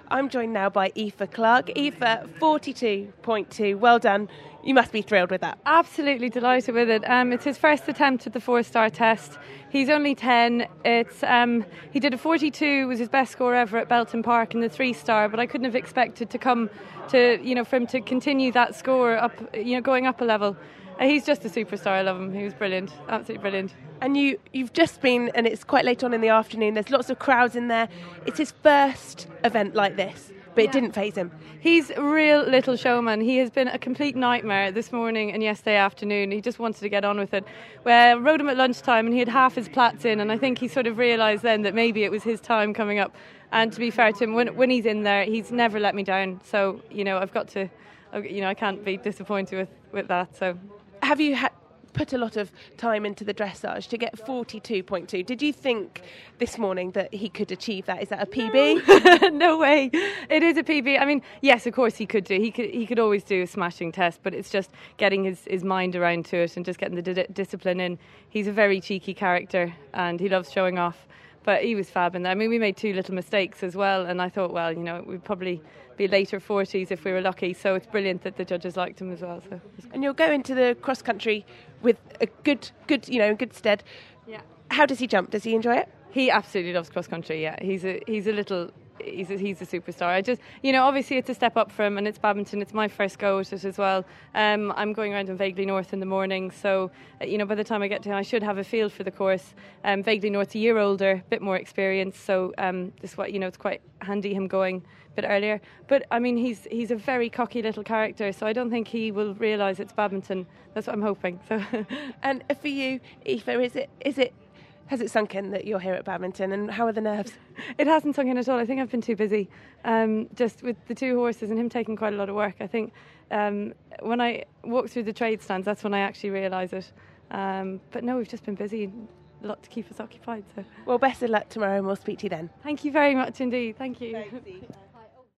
I'm joined now by Aoife Clarke. Aoife, 42.2. Well done. You must be thrilled with that. Absolutely delighted with it. It's his first attempt at the 4-star test. He's only 10. He did a 42, was his best score ever at Belton Park in the 3-star, but I couldn't have expected to come to, for him to continue that score up, going up a level. He's just a superstar. I love him. He was brilliant, absolutely brilliant. And you've just been, and it's quite late on in the afternoon, there's lots of crowds in there. It's his first event like this, but it didn't faze him. He's a real little showman. He has been a complete nightmare this morning and yesterday afternoon. He just wanted to get on with it. Well, I rode him at lunchtime and he had half his plats in, and I think he sort of realised then that maybe it was his time coming up. And to be fair to him, when he's in there, he's never let me down. So, I've got to, I can't be disappointed with that. So, have you put a lot of time into the dressage to get 42.2? Did you think this morning that he could achieve that? Is that a PB? No way. It is a PB. I mean, yes, of course he could do. He could always do a smashing test, but it's just getting his mind around to it and just getting the discipline in. He's a very cheeky character and he loves showing off. But he was fab in there. I mean, we made 2 little mistakes as well, and I thought, well, we'd probably be later 40s if we were lucky. So it's brilliant that the judges liked him as well. So. And you'll go into the cross country with a good, in good stead. Yeah. How does he jump? Does he enjoy it? He absolutely loves cross country. Yeah, he's a superstar. I just, obviously it's a step up for him, and it's badminton. It's my first go at it as well. I'm going around in Vaguely North in the morning, so by the time I get to him, I should have a feel for the course. Vaguely North's a year older, a bit more experience, so it's quite handy him going a bit earlier. But I mean, he's a very cocky little character, so I don't think he will realise it's badminton. That's what I'm hoping. So, and for you, Aoife, has it sunk in that you're here at badminton, and how are the nerves? It hasn't sunk in at all. I think I've been too busy, just with the 2 horses and him taking quite a lot of work. I think when I walk through the trade stands, that's when I actually realise it. But no, we've just been busy, a lot to keep us occupied. So. Well, best of luck tomorrow, and we'll speak to you then. Thank you very much indeed. Thank you. Thanks,